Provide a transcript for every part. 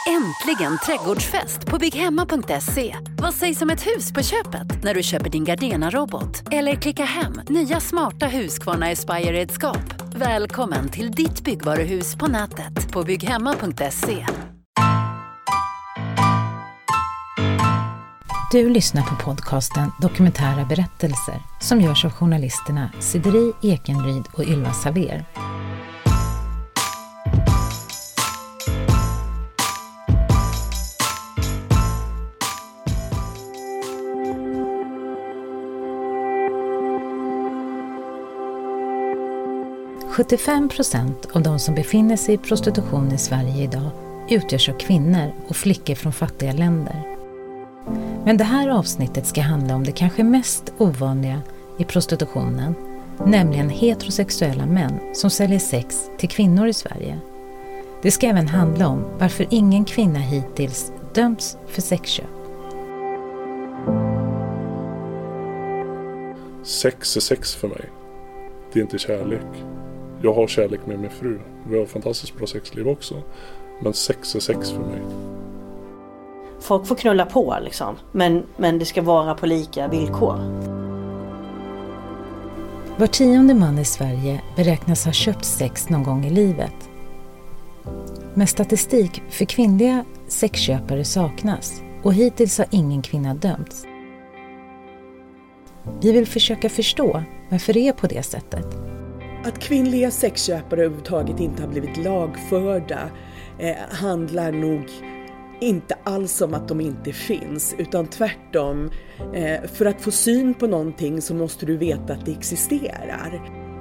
Äntligen trädgårdsfest på bygghemma.se. Vad sägs om ett hus på köpet när du köper din Gardena-robot? Eller klicka hem nya smarta Husqvarna Aspire-redskap. Välkommen till ditt byggvaruhus på nätet på bygghemma.se. Du lyssnar på podcasten Dokumentära berättelser som görs av journalisterna Sideri Ekenryd och Ylva Saver. %75 av de som befinner sig i prostitution i Sverige idag utgörs av kvinnor och flickor från fattiga länder. Men det här avsnittet ska handla om det kanske mest ovanliga i prostitutionen, nämligen heterosexuella män som säljer sex till kvinnor i Sverige. Det ska även handla om varför ingen kvinna hittills dömts för sexköp. Sex är sex för mig. Det är inte kärlek. Jag har kärlek med min fru. Vi har fantastiskt bra sexliv också. Men sex är sex för mig. Folk får knulla på liksom. Men det ska vara på lika villkor. Var 10:e man i Sverige beräknas ha köpt sex någon gång i livet. Men statistik för kvinnliga sexköpare saknas. Och hittills har ingen kvinna dömts. Vi vill försöka förstå varför det är på det sättet. Att kvinnliga sexköpare överhuvudtaget inte har blivit lagförda handlar nog inte alls om att de inte finns, utan tvärtom. För att få syn på någonting så måste du veta att det existerar.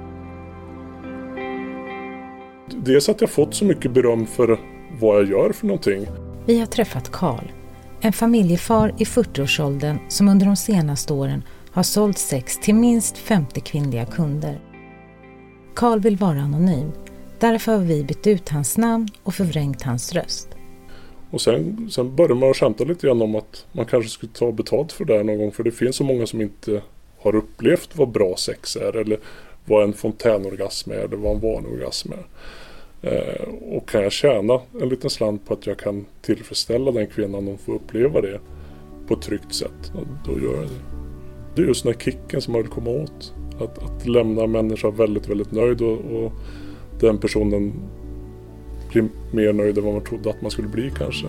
Dels att jag fått så mycket beröm för vad jag gör för någonting. Vi har träffat Karl, en familjefar i 40-årsåldern som under de senaste åren har sålt sex till minst 50 kvinnliga kunder. Karl vill vara anonym. Därför har vi bytt ut hans namn och förvrängt hans röst. Och sen börjar man att skämta lite grann om att man kanske skulle ta betalt för det här någon gång. För det finns så många som inte har upplevt vad bra sex är. Eller vad en fontänorgasm är. Eller vad en vanorgasm är. Och kan jag tjäna en liten slant på att jag kan tillfredsställa den kvinnan och få uppleva det på ett tryggt sätt. Då gör jag det. Det är just den här kicken som man vill komma åt. Att lämna människor väldigt, väldigt nöjd och den personen blir mer nöjd än vad man trodde att man skulle bli kanske.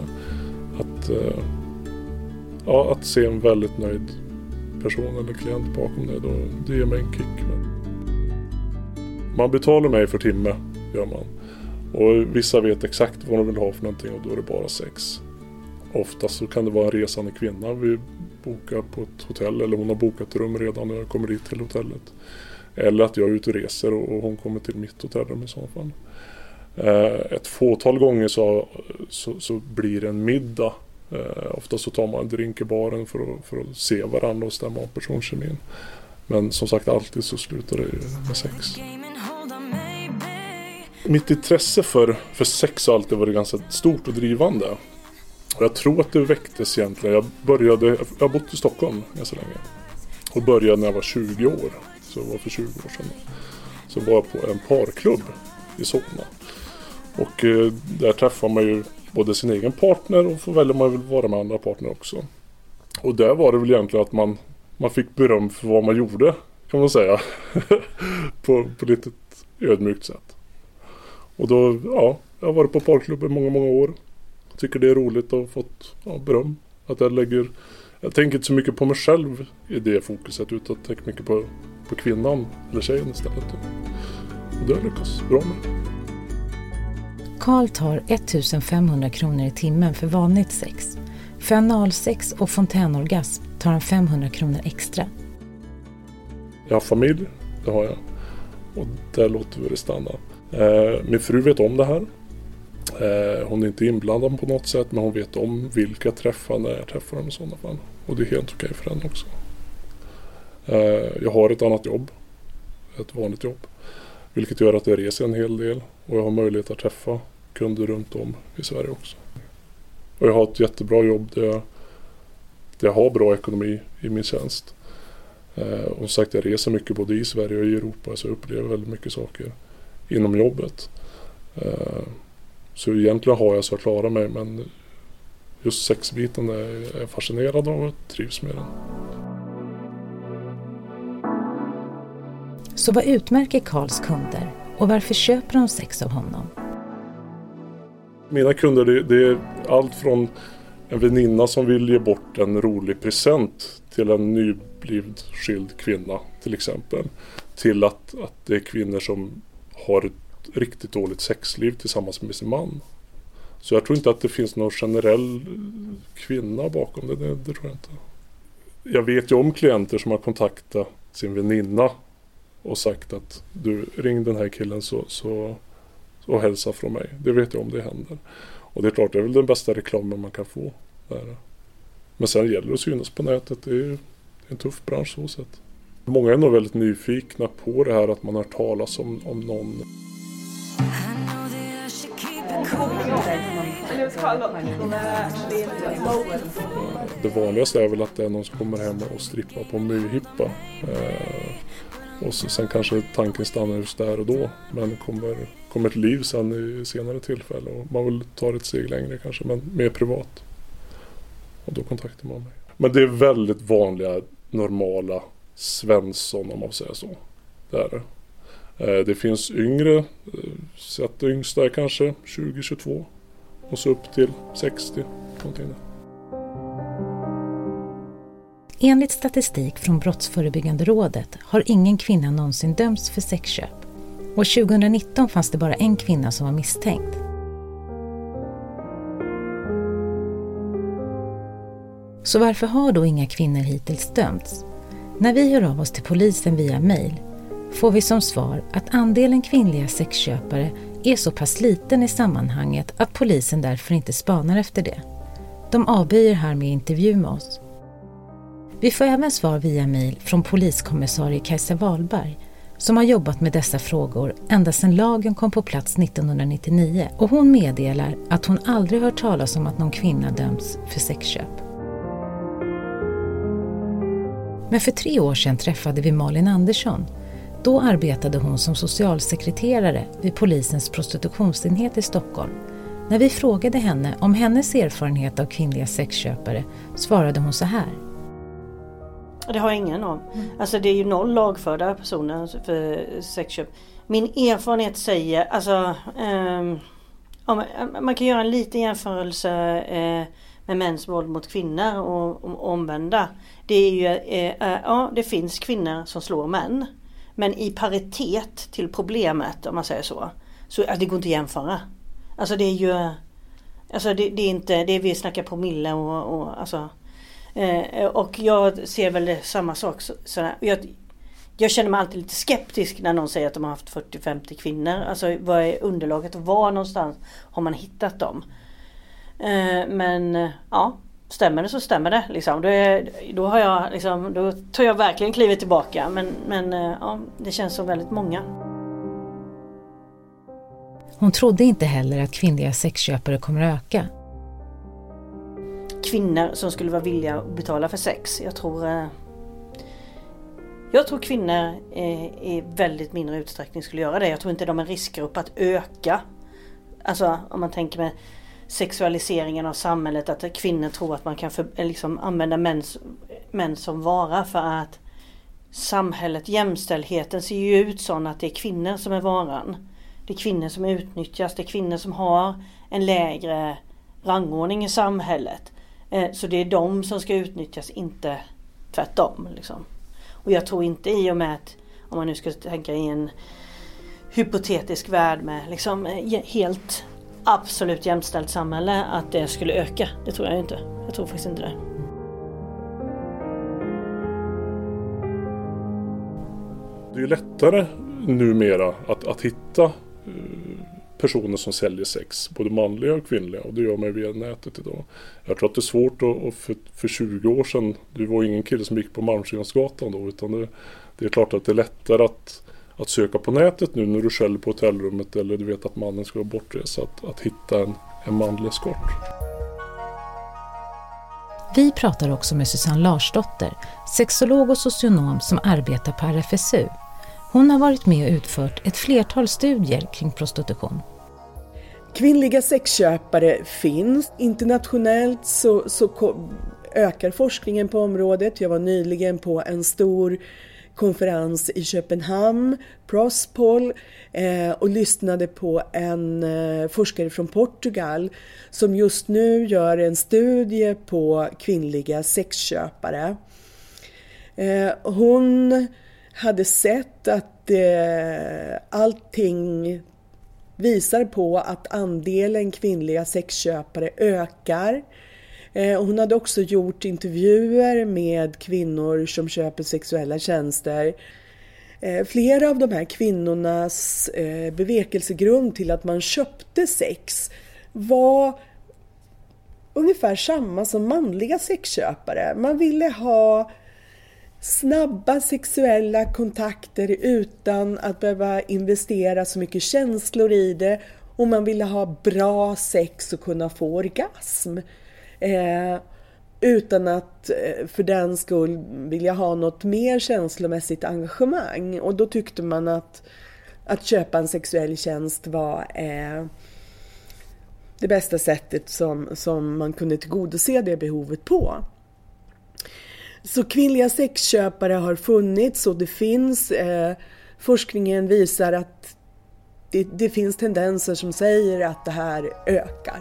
Att se en väldigt nöjd person eller klient bakom det ger mig en kick. Man betalar mig för timme, gör man. Och vissa vet exakt vad de vill ha för någonting och då är det bara sex. Oftast så kan det vara en resande kvinna vi bokar på ett hotell eller hon har bokat rum redan när jag kommer dit till hotellet. Eller att jag är ute och reser och hon kommer till mitt hotellrum i så fall. Ett fåtal gånger så blir det en middag. Ofta så tar man en drink i baren för att se varandra och stämma av personkemin. Men som sagt alltid så slutar det med sex. Mitt intresse för sex har alltid varit ganska stort och drivande. Och jag tror att det väcktes egentligen. Jag har bott i Stockholm ganska länge. Och började när jag var 20 år. Så det var för 20 år sedan. Så var jag på en parklubb i Solna. Och där träffar man ju både sin egen partner och får välja man vill vara med andra partner också. Och där var det väl egentligen att man fick beröm för vad man gjorde, kan man säga. på lite ödmjukt sätt. Och då, jag har varit på parklubben många år. Tycker det är roligt att ha fått beröm. Att jag tänker inte så mycket på mig själv i det fokuset utan tänker mycket på kvinnan eller tjejen istället. Och det har lyckats bra med. Karl tar 1500 kronor i timmen för vanligt sex. För analsex och fontänorgasm tar han 500 kronor extra. Jag har familj, det har jag. Och där låter vi det stanna. Min fru vet om det här. Hon är inte inblandad på något sätt men hon vet om vilka träffar när jag träffar dem i sådana fall. Och det är helt okej för henne också. Jag har ett annat jobb. Ett vanligt jobb. Vilket gör att jag reser en hel del. Och jag har möjlighet att träffa kunder runt om i Sverige också. Och jag har ett jättebra jobb där jag har bra ekonomi i min tjänst. Och som sagt, jag reser mycket både i Sverige och i Europa. Så jag upplever väldigt mycket saker inom jobbet. Så egentligen har jag så att klara mig. Men just sexbiten är jag fascinerad av och trivs med den. Så vad utmärker Karls kunder och varför köper de sex av honom? Mina kunder det är allt från en väninna som vill ge bort en rolig present till en nybliven skild kvinna till exempel. Till att det är kvinnor som har ett riktigt dåligt sexliv tillsammans med sin man. Så jag tror inte att det finns någon generell kvinna bakom det tror jag inte. Jag vet ju om klienter som har kontaktat sin väninna och sagt att du ring den här killen så hälsa från mig. Det vet jag om det händer. Och det är klart, det är väl den bästa reklamen man kan få. Där. Men sen gäller det att synas på nätet. Det är en tuff bransch så sett. Många är nog väldigt nyfikna på det här att man har hört talas om någon. Det vanligaste är väl att det är någon som kommer hem och strippar på möhippa. Och sen kanske tanken stannar just där och då. Men kommer ett liv sen i senare tillfälle. Och man vill ta ett steg längre kanske, men mer privat. Och då kontaktar man mig. Men det är väldigt vanliga, normala Svensson om man säger så. Det är det. Det finns yngre, så att det yngsta är kanske 20-22 och så upp till 60. Någonting där. Enligt statistik från Brottsförebyggande rådet har ingen kvinna någonsin dömts för sexköp. Och 2019 fanns det bara en kvinna som var misstänkt. Så varför har då inga kvinnor hittills dömts? När vi hör av oss till polisen via mejl får vi som svar att andelen kvinnliga sexköpare är så pass liten i sammanhanget att polisen därför inte spanar efter det. De avböjer här med intervju med oss. Vi får även svar via mejl från poliskommissarie Kajsa Wahlberg som har jobbat med dessa frågor ända sedan lagen kom på plats 1999 och hon meddelar att hon aldrig hört talas om att någon kvinna döms för sexköp. Men för 3 år sedan träffade vi Malin Andersson. Då arbetade hon som socialsekreterare vid polisens prostitutionsenhet i Stockholm. När vi frågade henne om hennes erfarenhet av kvinnliga sexköpare svarade hon så här. Det har jag ingen om. Alltså det är ju 0 lagförda personer för sexköp. Min erfarenhet säger, alltså man kan göra en liten jämförelse med mäns våld mot kvinnor och omvända. Det är ju, ja det finns kvinnor som slår män. Men i paritet till problemet, om man säger så det går inte att jämföra. Alltså det är ju, alltså det är inte, det är vi snackar promille och alltså. Och jag ser väl det samma sak. Jag känner mig alltid lite skeptisk när någon säger att de har haft 40-50 kvinnor. Alltså vad är underlaget och var någonstans har man hittat dem? Men ja, stämmer det så stämmer det. Liksom. Då har jag liksom, då tar jag verkligen klivet tillbaka. Men ja, det känns som väldigt många. Hon trodde inte heller att kvinnliga sexköpare kommer att öka. Kvinnor som skulle vara villiga att betala för sex. Jag tror kvinnor i väldigt mindre utsträckning skulle göra det. Jag tror inte de är en riskgrupp att öka. Alltså om man tänker med sexualiseringen av samhället. Att kvinnor tror att man kan liksom använda män som vara. För att samhället, jämställdheten ser ju ut så att det är kvinnor som är varan. Det är kvinnor som utnyttjas. Det är kvinnor som har en lägre rangordning i samhället. Så det är de som ska utnyttjas, inte tvärtom. Liksom. Och jag tror inte i och med att, om man nu ska tänka i en hypotetisk värld med liksom helt absolut jämställt samhälle, att det skulle öka. Det tror jag inte. Jag tror faktiskt inte det. Det är ju lättare numera att hitta personer som säljer sex, både manliga och kvinnliga, och det gör man via nätet idag. Jag tror att det är svårt för 20 år sedan, det var ingen kille som gick på Malmskillnadsgatan då, utan det är klart att det är lättare att söka på nätet nu när du skäller på hotellrummet eller du vet att mannen ska vara bortresa, att hitta en manlig eskort. Vi pratar också med Susanne Larsdotter, sexolog och socionom som arbetar på RFSU. Hon har varit med och utfört ett flertal studier kring prostitution. Kvinnliga sexköpare finns. Internationellt så ökar forskningen på området. Jag var nyligen på en stor konferens i Köpenhamn, Prospol, och lyssnade på en forskare från Portugal som just nu gör en studie på kvinnliga sexköpare. Hon hade sett att allting visar på att andelen kvinnliga sexköpare ökar. Hon hade också gjort intervjuer med kvinnor som köper sexuella tjänster. Flera av de här kvinnornas bevekelsegrund till att man köpte sex var ungefär samma som manliga sexköpare. Man ville ha snabba sexuella kontakter utan att behöva investera så mycket känslor i det. Och man ville ha bra sex och kunna få orgasm. Utan att för den skull vilja ha något mer känslomässigt engagemang. Och då tyckte man att köpa en sexuell tjänst var det bästa sättet som man kunde tillgodose det behovet på. Så kvinnliga sexköpare har funnits och det finns. Forskningen visar att det finns tendenser som säger att det här ökar.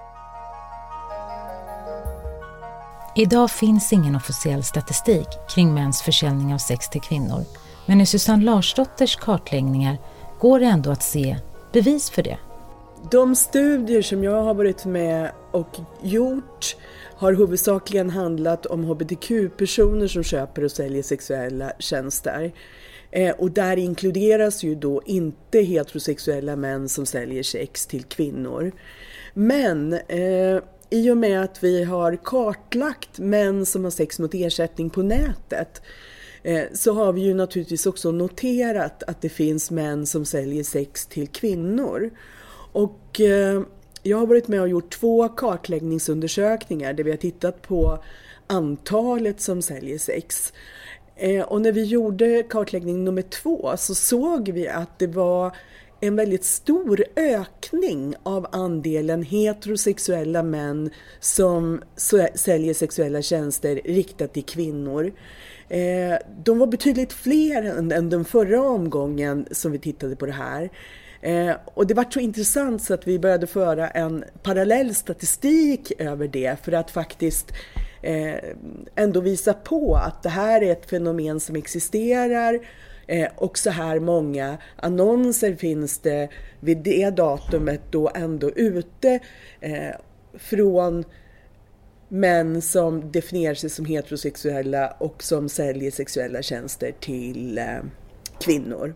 Idag finns ingen officiell statistik kring mäns försäljning av sex till kvinnor. Men i Susanne Larsdotters kartläggningar går det ändå att se bevis för det. De studier som jag har varit med och gjort har huvudsakligen handlat om hbtq-personer som köper och säljer sexuella tjänster. Och där inkluderas ju då inte heterosexuella män som säljer sex till kvinnor. Men i och med att vi har kartlagt män som har sex mot ersättning på nätet så har vi ju naturligtvis också noterat att det finns män som säljer sex till kvinnor. Och jag har varit med och gjort 2 kartläggningsundersökningar där vi har tittat på antalet som säljer sex. Och när vi gjorde kartläggning nummer 2 så såg vi att det var en väldigt stor ökning av andelen heterosexuella män som säljer sexuella tjänster riktat till kvinnor. De var betydligt fler än den förra omgången som vi tittade på det här. Och det var så intressant så att vi började föra en parallell statistik över det för att faktiskt ändå visa på att det här är ett fenomen som existerar. Och så här många annonser finns det vid det datumet då ändå ute från män som definierar sig som heterosexuella och som säljer sexuella tjänster till kvinnor.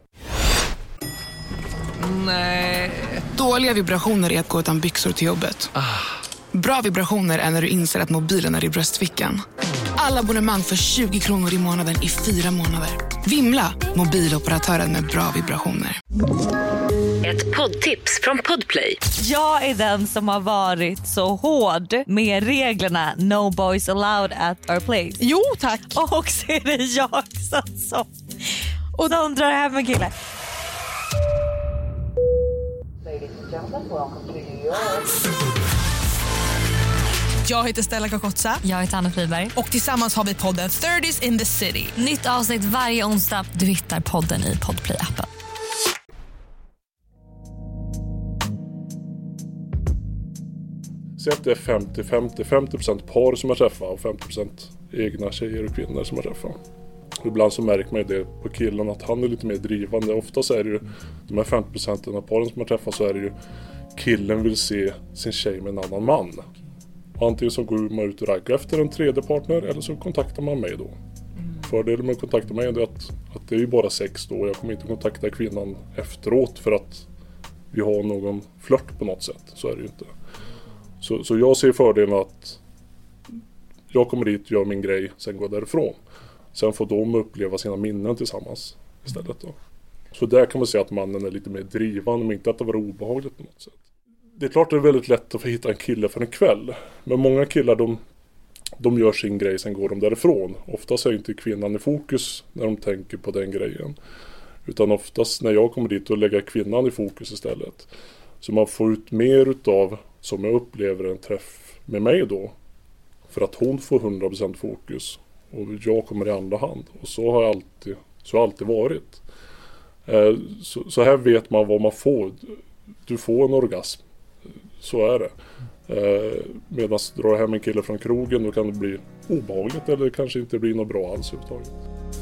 Nej. Dåliga vibrationer är att gå utan byxor till jobbet. Bra vibrationer är när du inser att mobilen är i bröstfickan. Alla abonnemang för 20 kronor i månaden i 4 månader. Vimla, mobiloperatören med bra vibrationer. Ett poddtips från Podplay. Jag är den som har varit så hård med reglerna No Boys Allowed at our place. Jo, tack. Och så är det jag som undrar hem en kille. Jag heter Stella Kakotsa. Jag heter Anna Friberg. Och tillsammans har vi podden 30s in the City. Nytt avsnitt varje onsdag. Du hittar podden i Podplay-appen. Så att det är 50% par som har träffat och 50% egna tjejer och kvinnor som har träffat. Ibland så märker man det på killen att han är lite mer drivande. Ofta så är det ju de här 50% av paren som har träffat så är det ju killen vill se sin tjej med en annan man. Och antingen så går man ut och raggar efter en tredje partner eller så kontaktar man mig då. Fördelen med att kontakta mig är att det är ju bara sex då. Jag kommer inte kontakta kvinnan efteråt för att vi har någon flört på något sätt. Så är det ju inte. Så jag ser fördelen att jag kommer dit, gör min grej, sen går därifrån. Sen får de uppleva sina minnen tillsammans istället då. Så där kan man säga att mannen är lite mer drivande, men inte att det var obehagligt på något sätt. Det är klart att det är väldigt lätt att få hitta en kille för en kväll. Men många killar de gör sin grej, sen går de därifrån. Oftast är inte kvinnan i fokus när de tänker på den grejen. Utan oftast när jag kommer dit och lägger kvinnan i fokus istället. Så man får ut mer utav, som jag upplever, en träff med mig då. För att hon får 100% fokus och jag kommer i andra hand. Och så har jag alltid varit. Så här vet man vad man får. Du får en orgasm. Så är det. Medan du drar hem en kille från krogen, då kan det bli obehagligt eller kanske inte bli något bra alls överhuvudtaget.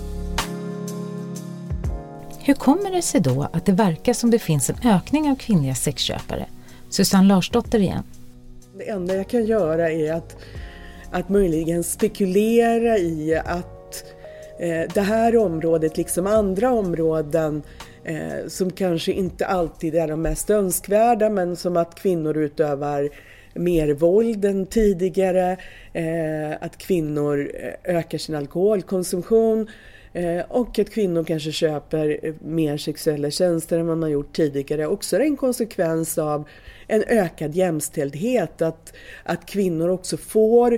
Hur kommer det sig då att det verkar som det finns en ökning av kvinnliga sexköpare? Susanne Larsdotter igen. Det enda jag kan göra är att möjligen spekulera i att det här området, liksom andra områden som kanske inte alltid är de mest önskvärda, men som att kvinnor utövar mer våld än tidigare, att kvinnor ökar sin alkoholkonsumtion och att kvinnor kanske köper mer sexuella tjänster än vad man gjort tidigare. Också är en konsekvens av en ökad jämställdhet, att kvinnor också får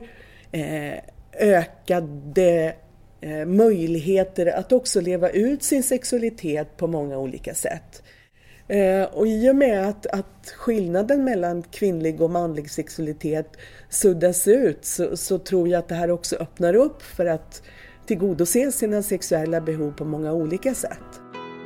ökade möjligheter att också leva ut sin sexualitet på många olika sätt. Och i och med att skillnaden mellan kvinnlig och manlig sexualitet suddas ut så tror jag att det här också öppnar upp för att tillgodose sina sexuella behov på många olika sätt.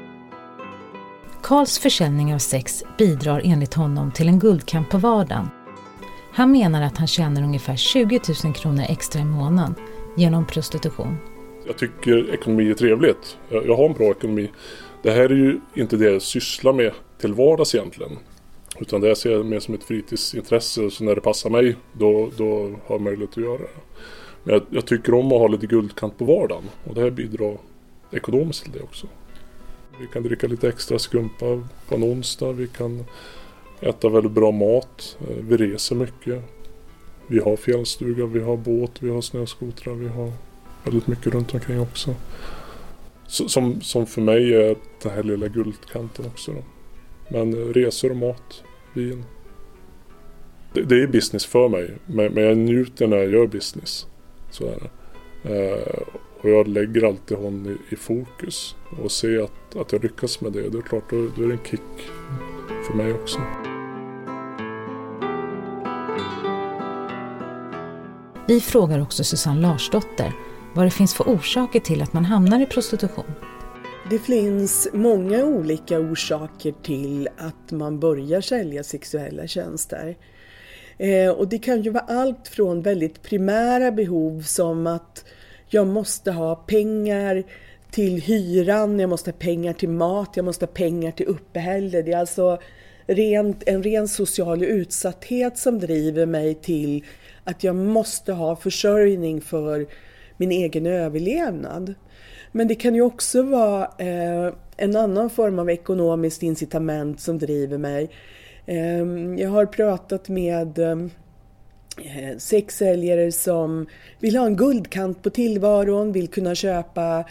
Karls försäljning av sex bidrar enligt honom till en guldkant på vardagen. Han menar att han tjänar ungefär 20 000 kronor extra i månaden genom prostitution. Jag tycker ekonomi är trevligt. Jag har en bra ekonomi. Det här är ju inte det jag sysslar med till vardags egentligen. Utan det ser jag mer som ett fritidsintresse. Så när det passar mig, då har jag möjlighet att göra det. Men jag tycker om att ha lite guldkant på vardagen. Och det här bidrar ekonomiskt till det också. Vi kan dricka lite extra skumpa på en onsdag. Vi kan äta väldigt bra mat. Vi reser mycket. Vi har fjällstuga, vi har båt, vi har snöskotrar. Vi har väldigt mycket runt omkring också. Som för mig är den här lilla guldkanten också då. Men resor och mat, vin. Det är business för mig. Men jag njuter när jag gör business. Så är det. Och jag lägger alltid hon i fokus. Och ser att jag lyckas med det. Det är klart, då är det en kick för mig också. Vi frågar också Susanne Larsdotter vad det finns för orsaker till att man hamnar i prostitution. Det finns många olika orsaker till att man börjar sälja sexuella tjänster. Och det kan ju vara allt från väldigt primära behov som att jag måste ha pengar till hyran, jag måste ha pengar till mat, jag måste ha pengar till uppehälle. Det är alltså en ren social utsatthet som driver mig till att jag måste ha försörjning för min egen överlevnad. Men det kan ju också vara en annan form av ekonomiskt incitament som driver mig. Jag har pratat med sexsäljare som vill ha en guldkant på tillvaron, vill kunna köpa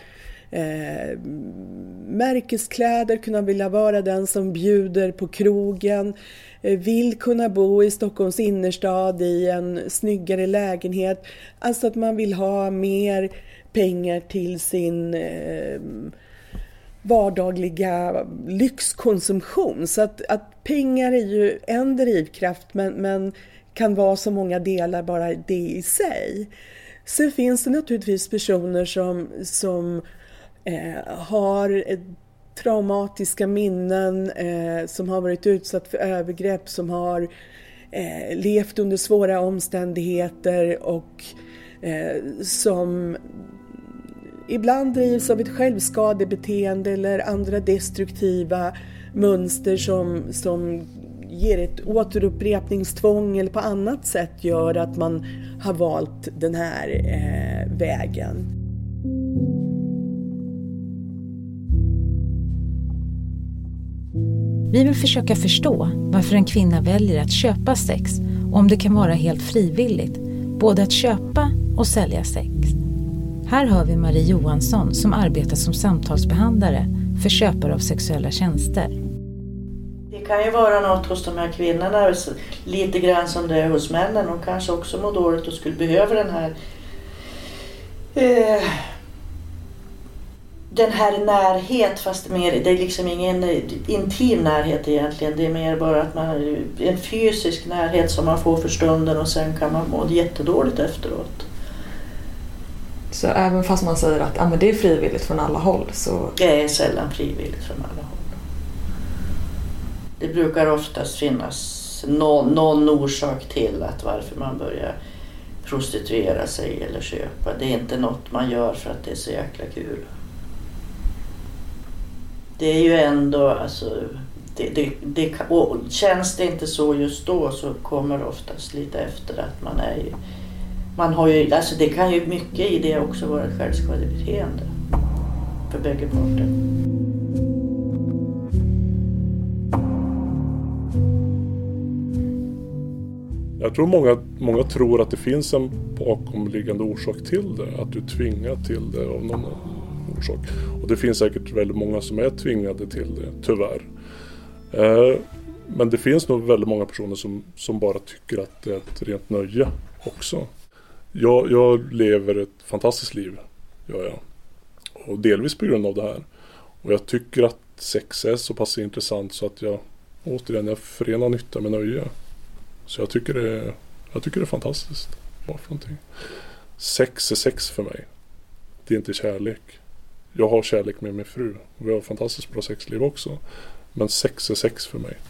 märkeskläder, kunna vilja vara den som bjuder på krogen, vill kunna bo i Stockholms innerstad i en snyggare lägenhet. Alltså att man vill ha mer pengar till sin vardagliga lyxkonsumtion. Så att pengar är ju en drivkraft men kan vara så många delar bara det i sig. Sen finns det naturligtvis personer som har traumatiska minnen, som har varit utsatt för övergrepp, som har levt under svåra omständigheter och som ibland drivs av ett självskadebeteende eller andra destruktiva mönster som ger ett återupprepningstvång eller på annat sätt gör att man har valt den här vägen. Vi vill försöka förstå varför en kvinna väljer att köpa sex och om det kan vara helt frivilligt, både att köpa och sälja sex. Här hör vi Marie Johansson som arbetar som samtalsbehandlare för köpare av sexuella tjänster. Det kan ju vara något hos de här kvinnorna, lite grann som det är hos männen. De kanske också mår dåligt och skulle behöva den här den här närhet, fast det är liksom ingen intim närhet egentligen. Det är mer bara att man en fysisk närhet som man får för stunden och sen kan man må jättedåligt efteråt. Så även fast man säger att men det är frivilligt från alla håll så... Det är sällan frivilligt från alla håll. Det brukar oftast finnas någon orsak till att varför man börjar prostituera sig eller köpa. Det är inte något man gör för att det är så jäkla kul. Det är ju ändå, alltså, och känns det inte så just då så kommer det oftast lite efter att man har ju, alltså det kan ju mycket i det också vara ett självskadebeteende för bägge parter. Jag tror många tror att det finns en bakomliggande orsak till det. Att du tvingar till det av någon orsak. Och det finns säkert väldigt många som är tvingade till det, tyvärr. Men det finns nog väldigt många personer som bara tycker att det är ett rent nöje också. Jag lever ett fantastiskt liv, gör jag. Och delvis på grund av det här. Och jag tycker att sex är så pass intressant så att jag förenar nytta med nöje. Så jag tycker det är fantastiskt. Varför någonting? Sex är sex för mig. Det är inte kärlek. Jag har kärlek med min fru. Vi har ett fantastiskt bra sexliv också. Men sex är sex för mig.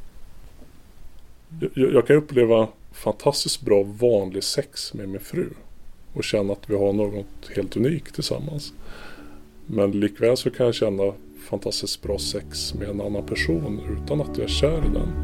Jag kan uppleva fantastiskt bra vanlig sex med min fru. Och känna att vi har något helt unikt tillsammans. Men likväl så kan jag känna fantastiskt bra sex med en annan person utan att jag är kär i den.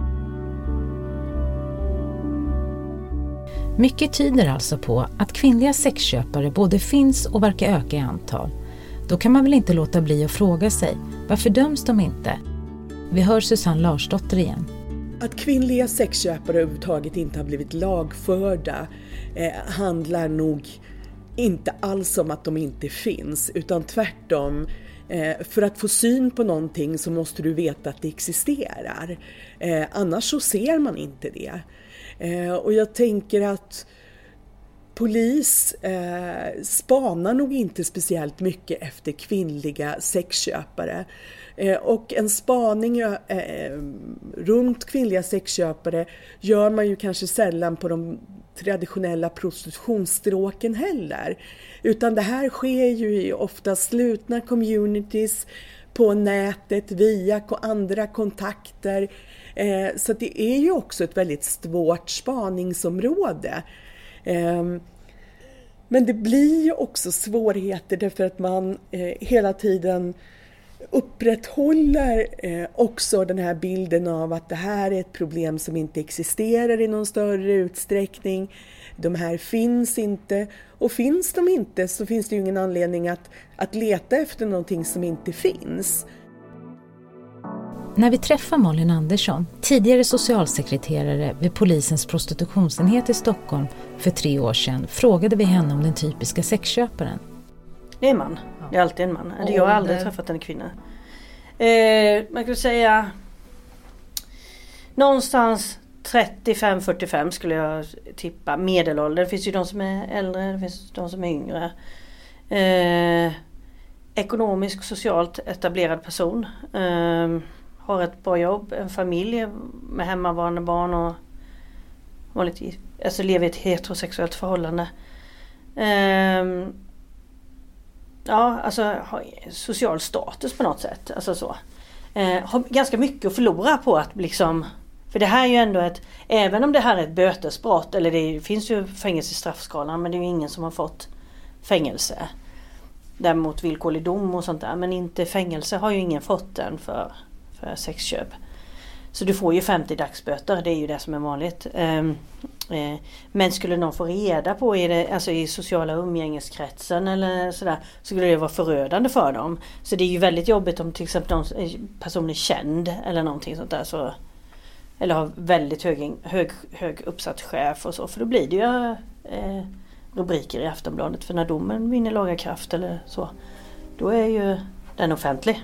Mycket tyder alltså på att kvinnliga sexköpare både finns och verkar öka i antal. Då kan man väl inte låta bli att fråga sig, varför döms de inte? Vi hör Susanne Larsdotter igen. Att kvinnliga sexköpare överhuvudtaget inte har blivit lagförda handlar nog inte alls om att de inte finns, utan tvärtom. För att få syn på någonting så måste du veta att det existerar. Annars så ser man inte det. Och jag tänker att polis spanar nog inte speciellt mycket efter kvinnliga sexköpare. Och en spaning runt kvinnliga sexköpare gör man ju kanske sällan på de traditionella prostitutionsstråken heller. Utan det här sker ju i ofta slutna communities på nätet via andra kontakter. Så det är ju också ett väldigt svårt spaningsområde. Men det blir ju också svårigheter därför att man hela tiden upprätthåller också den här bilden av att det här är ett problem som inte existerar i någon större utsträckning. De här finns inte, och finns de inte så finns det ju ingen anledning att leta efter någonting som inte finns. När vi träffar Malin Andersson, tidigare socialsekreterare vid polisens prostitutionsenhet i Stockholm för 3 år sedan, frågade vi henne om den typiska sexköparen. Det är en man. Det är alltid en man. Jag har aldrig träffat en kvinna. Man kan säga någonstans 35-45 skulle jag tippa. Medelålder. Det finns ju de som är äldre, det finns de som är yngre. Ekonomisk, socialt etablerad person. Har ett bra jobb, en familj med hemmavarande barn och alltså lever i ett heterosexuellt förhållande. Ja, alltså har social status på något sätt. Alltså så. Har ganska mycket att förlora på att liksom, för det här är ju ändå även om det här är ett bötesbrott, eller det finns ju fängelse i straffskalan, men det är ju ingen som har fått fängelse. Däremot villkorlig dom och sånt där, men inte fängelse har ju ingen fått än för sexköp. Så du får ju 50 dagsböter, det är ju det som är vanligt. Men skulle någon få reda på alltså i sociala umgängeskretsen eller sådär, så skulle det vara förödande för dem. Så det är ju väldigt jobbigt om till exempel någon person är känd eller någonting sånt där, så, eller har väldigt hög uppsatt chef och så, för då blir det ju rubriker i Aftonbladet, för när domen vinner laga kraft eller så, då är ju den offentlig.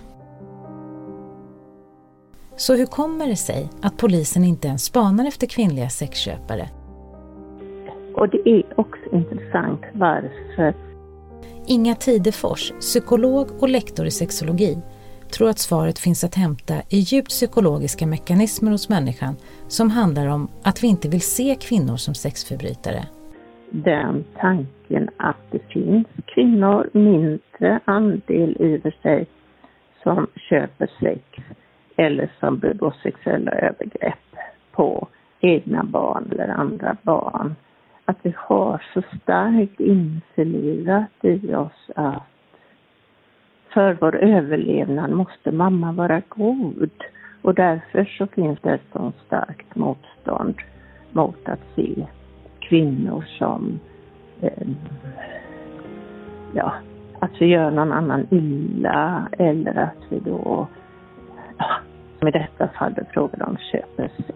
Så hur kommer det sig att polisen inte ens spanar efter kvinnliga sexköpare? Och det är också intressant varför. Inga Tidefors, psykolog och lektor i sexologi, tror att svaret finns att hämta i djupt psykologiska mekanismer hos människan som handlar om att vi inte vill se kvinnor som sexförbrytare. Den tanken att det finns kvinnor, mindre andel i och för sig, som köper sex eller som begår sexuella övergrepp på egna barn eller andra barn. Att vi har så starkt införlivat i oss att för vår överlevnad måste mamma vara god. Och därför så finns det ett så starkt motstånd mot att se kvinnor som att vi gör någon annan illa, eller att vi då, som i detta fall, frågar om köper sex.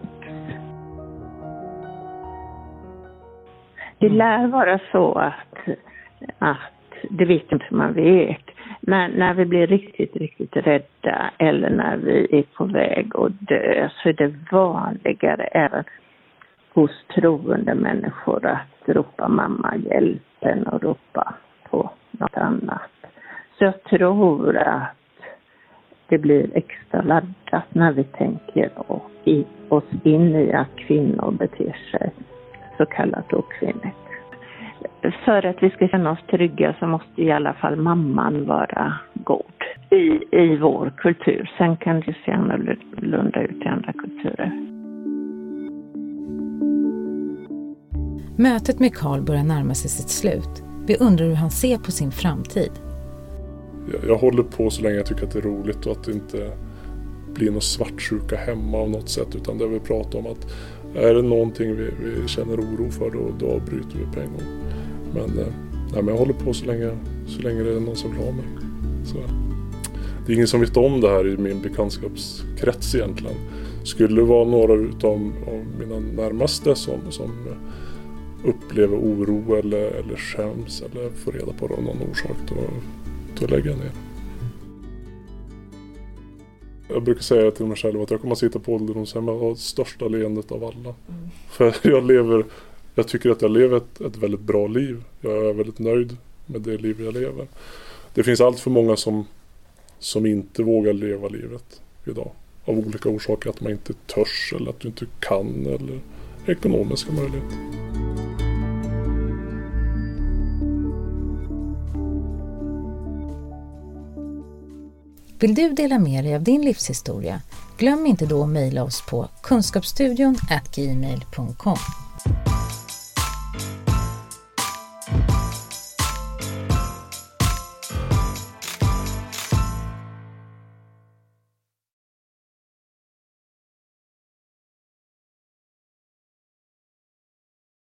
Det lär vara så att det vet inte man vet. Men när vi blir riktigt, riktigt rädda eller när vi är på väg att dö, så är det vanligare även hos troende människor att ropa mamma hjälpen och ropa på något annat. Så jag tror att det blir extra laddat när vi tänker oss in i att kvinnor beter sig så kallat okvinnligt. För att vi ska känna oss trygga så måste i alla fall mamman vara god i vår kultur. Sen kan det se annorlunda ut i andra kulturer. Mötet med Carl börjar närma sig sitt slut. Vi undrar hur han ser på sin framtid. Jag håller på så länge jag tycker att det är roligt och att det inte blir någon svartsjuka hemma av något sätt, utan det vi pratar om att är det någonting vi känner oro för då avbryter vi på en gång. Men jag håller på så länge det är någon som vill ha mig. Så. Det är ingen som vet om det här i min bekantskapskrets egentligen. Skulle det vara några av mina närmaste som upplever oro eller skäms eller får reda på det av någon orsak, då lägger jag ner. Jag brukar säga till mig själv att jag kommer att sitta på ålderdomshem och ha det största leendet av alla. För jag tycker att jag lever ett väldigt bra liv. Jag är väldigt nöjd med det liv jag lever. Det finns allt för många som inte vågar leva livet idag. Av olika orsaker, att man inte törs eller att du inte kan eller ekonomiska möjligheter. Vill du dela med dig av din livshistoria? Glöm inte då att mejla oss på kunskapsstudion@gmail.com.